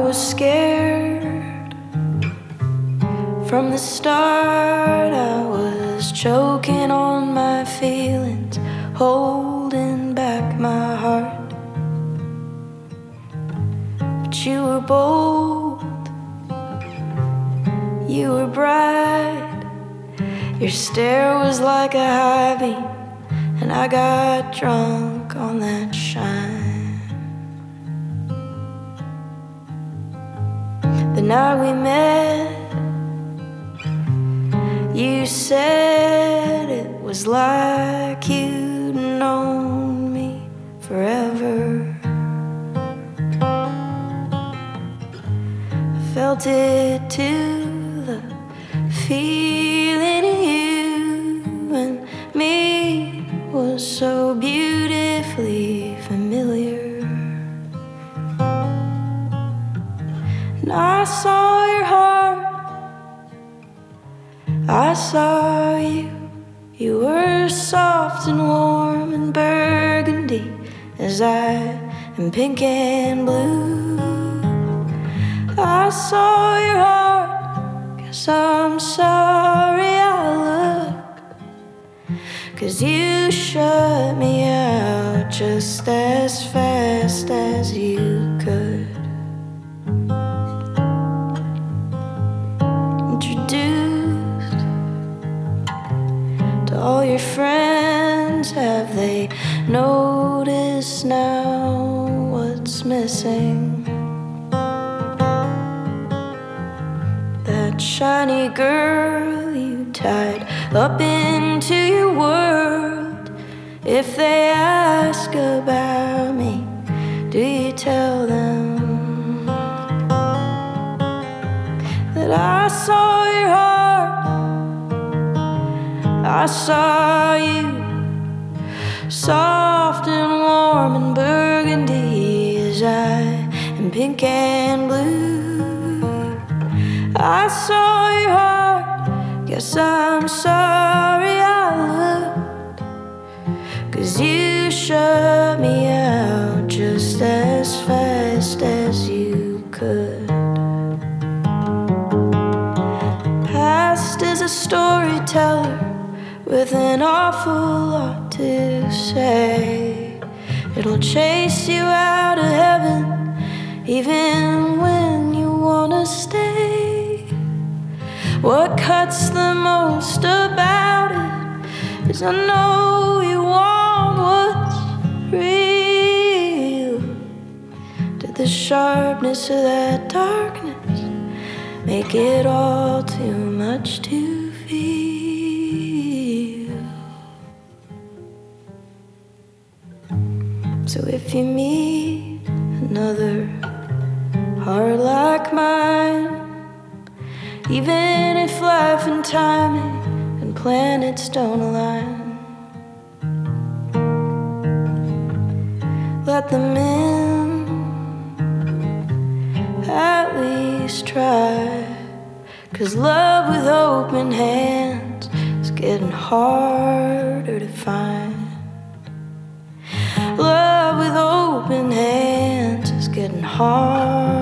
was scared from the start. I was choking on my feelings, holding back my heart. But you were bold, you were bright. Your stare was like a high beam, and I got drunk on that shine. The night we met, you said it was like you'd known me forever. I felt it too, the feeling in you and me was so beautifully familiar. And I saw your heart, I saw you. You were soft and warm and burgundy, as I am pink and blue. I saw your heart, guess I'm sorry I looked, 'cause you shut me out just as fast as you could. Introduced to all your friends, have they noticed now what's missing? That shiny girl you tied up into your world. If they ask about me, do you tell them that I saw your heart, I saw you, soft and warm and burgundy, as I am pink and blue. I saw your heart, guess I'm sorry I looked, 'cause you shut me out just as fast as you could. Past is a storyteller with an awful lot to say. It'll chase you out of heaven even when you wanna stay. What cuts the most about it is I know you want what's real. Did the sharpness of that darkness make it all too much to feel? So if you meet another heart like mine, even if life and timing and planets don't align, let them in, at least try. 'Cause love with open hands is getting harder to find. Love with open hands is getting harder